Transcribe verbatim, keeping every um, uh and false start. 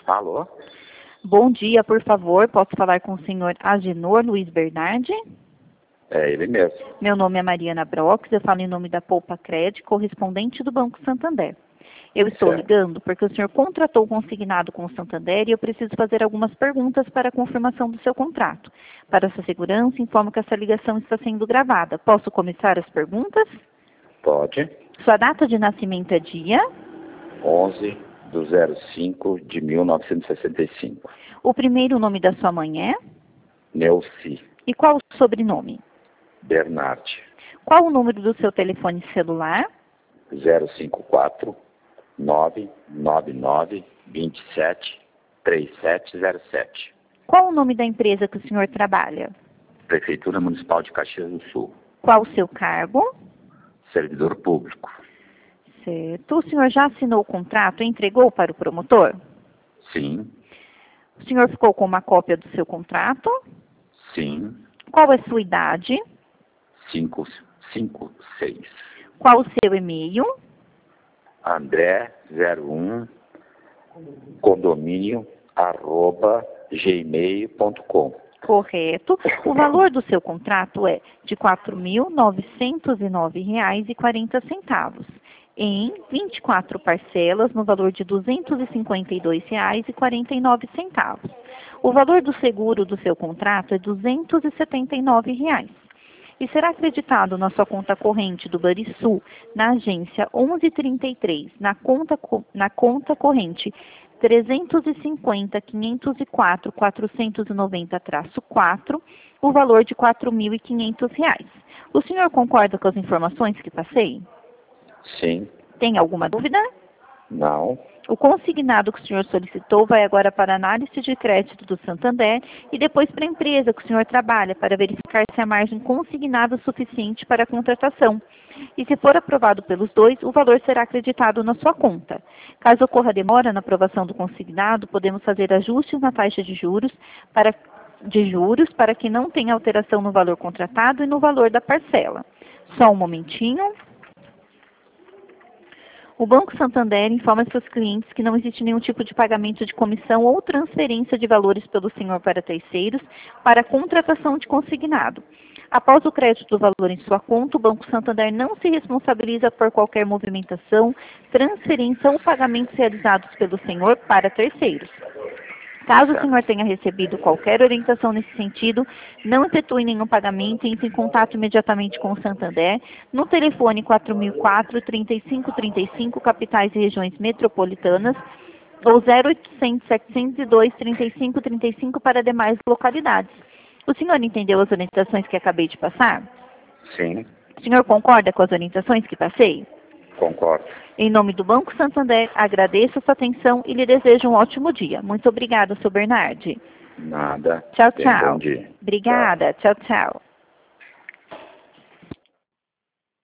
Alô? Bom dia, por favor, posso falar com o senhor Agenor Luiz Bernardi? É ele mesmo. Meu nome é Mariana Brox, eu falo em nome da Poupa Cred, correspondente do Banco Santander. Eu estou Certo. ligando porque o senhor contratou consignado com o Santander e eu preciso fazer algumas perguntas para a confirmação do seu contrato. Para sua segurança, informo que essa ligação está sendo gravada. Posso começar as perguntas? Pode. Sua data de nascimento é dia? onze do zero cinco de mil novecentos e sessenta e cinco. O primeiro nome da sua mãe é? Neuci E qual o sobrenome? Bernardi. Qual o número do seu telefone celular? zero cinco quatro nove nove nove dois sete três sete zero sete. Qual o nome da empresa que o senhor trabalha? Prefeitura Municipal de Caxias do Sul. Qual o seu cargo? Servidor público. Certo. O senhor já assinou o contrato e entregou para o promotor? Sim. O senhor ficou com uma cópia do seu contrato? Sim. Qual é a sua idade? cinco cinco seis. Qual o seu e-mail? André zero um condomínio arroba gmail ponto com. Correto. O valor do seu contrato é de quatro mil novecentos e nove reais e quarenta centavos, em vinte e quatro parcelas no valor de duzentos e cinquenta e dois reais e quarenta e nove centavos. O valor do seguro do seu contrato é duzentos e setenta e nove reais. E será acreditado na sua conta corrente do Banrisul, na agência onze trinta e três, na conta, na conta corrente trezentos e cinquenta, quinhentos e quatro, quatrocentos e noventa quatro, o valor de quatro mil e quinhentos reais. O senhor concorda com as informações que passei? Sim. Tem alguma dúvida? Não. O consignado que o senhor solicitou vai agora para a análise de crédito do Santander e depois para a empresa que o senhor trabalha para verificar se a margem consignada é suficiente para a contratação. E se for aprovado pelos dois, o valor será acreditado na sua conta. Caso ocorra demora na aprovação do consignado, podemos fazer ajustes na taxa de juros para, de juros para que não tenha alteração no valor contratado e no valor da parcela. Só um momentinho. O Banco Santander informa seus clientes que não existe nenhum tipo de pagamento de comissão ou transferência de valores pelo senhor para terceiros para a contratação de consignado. Após o crédito do valor em sua conta, o Banco Santander não se responsabiliza por qualquer movimentação, transferência ou pagamentos realizados pelo senhor para terceiros. Caso o senhor tenha recebido qualquer orientação nesse sentido, não efetue nenhum pagamento e entre em contato imediatamente com o Santander no telefone quatro mil e quatro, trinta e cinco trinta e cinco, capitais e regiões metropolitanas, ou zero oitocentos, setecentos e dois, trinta e cinco trinta e cinco para demais localidades. O senhor entendeu as orientações que acabei de passar? Sim. O senhor concorda com as orientações que passei? Concordo. Em nome do Banco Santander, agradeço a sua atenção e lhe desejo um ótimo dia. Muito obrigada, senhor Bernardi. Nada. Tchau, Tenha um tchau. bom dia. Obrigada. Tchau, tchau.